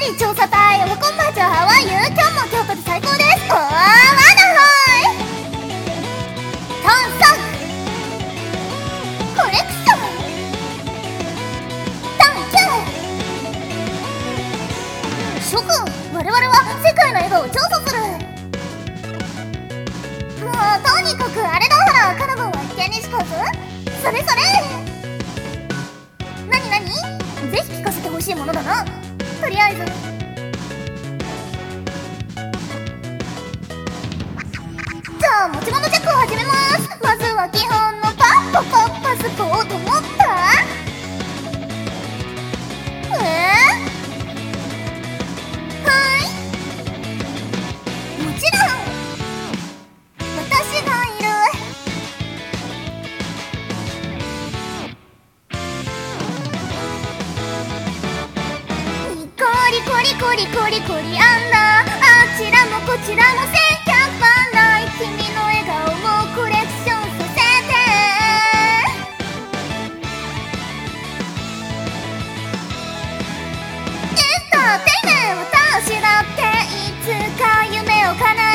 い調査隊、おはこんばんちは、ハワイユー。今日も京都で最高です。おー、ワンダホイ探索コレクション探求諸君、我々は世界の笑顔を調査する。もうとにかくあれだほら、カナゴンは一見にしかず。それそれ。なになに、ぜひ聞かせてほしいものだな。とりあえずじゃあ持ち物チェックを始めます。まずは基本のパスポート持った？はいもちろん私がいる。コリコリコリコリコリアンダー、あちらもこちらも千百万来、君の笑顔もコレクションさせて。エンターテイメント、私だっていつか夢を叶